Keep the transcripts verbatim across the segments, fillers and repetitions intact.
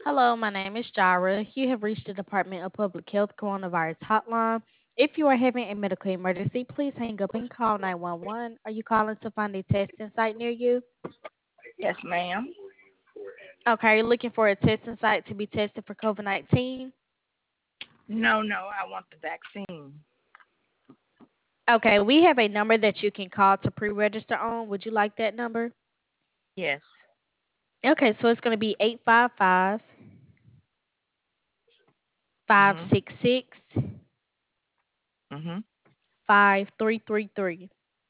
Hello, my name is Jara. You have reached the Department of Public Health Coronavirus Hotline. If you are having a medical emergency, please hang up and call nine one one. Are you calling to find a testing site near you? Yes, ma'am. Okay, are you looking for a testing site to be tested for COVID nineteen? No, no, I want the vaccine. Okay, we have a number that you can call to pre register on. Would you like that number? Yes. Okay, so it's going to be eight five five, five Mhm. six six, Mhm. five three three three.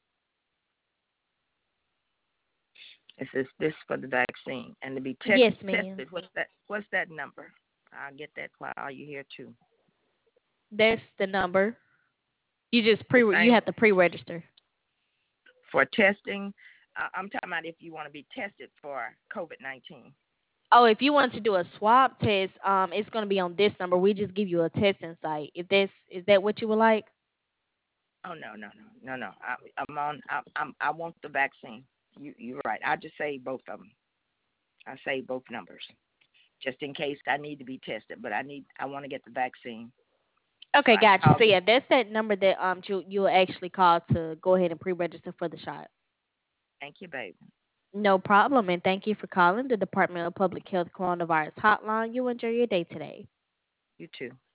This is this for the vaccine and to be test, Yes, ma'am. tested. What's that? What's that number? I'll get that while you're here too. That's the number. You just The pre you same have to pre-register. for testing. Uh, I'm talking about if you want to be tested for COVID nineteen. Oh, if you want to do a swab test, um, it's going to be on this number. We just give you a testing site. If that's is that what you would like? Oh no, no, no, no, no. I, I'm on. I, I'm. I want the vaccine. You, you're right. I just say both of them. I say both numbers just in case I need to be tested. But I need. I want to get the vaccine. So Okay, I gotcha. called So this. yeah, that's that number that um you you'll actually call to go ahead and pre-register for the shot. Thank you, baby. No problem, and thank you for calling the Department of Public Health Coronavirus Hotline. You enjoy your day today. You too.